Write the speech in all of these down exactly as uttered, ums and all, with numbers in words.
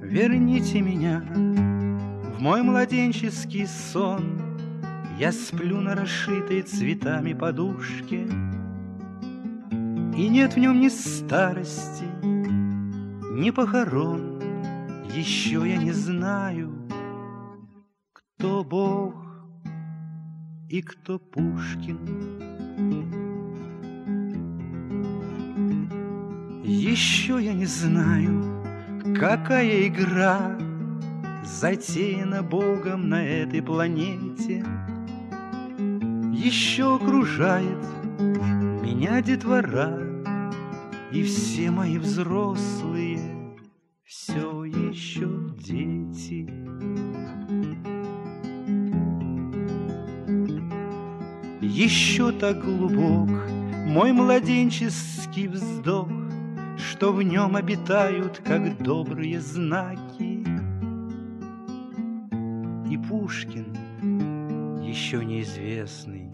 Верните меня в мой младенческий сон. Я сплю на расшитой цветами подушке, и нет в нем ни старости, ни похорон. Еще я не знаю, кто Бог и кто Пушкин. Еще я не знаю, какая игра затеяна Богом на этой планете. Еще окружает меня детвора, и все мои взрослые все еще дети. Еще так глубок мой младенческий вздох, что в нем обитают, как добрые знаки. И Пушкин еще неизвестный,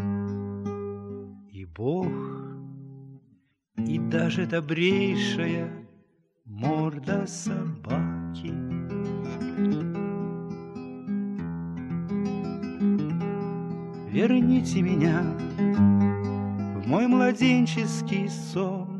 и Бог, и даже добрейшая морда собаки. Верните меня в мой младенческий сон.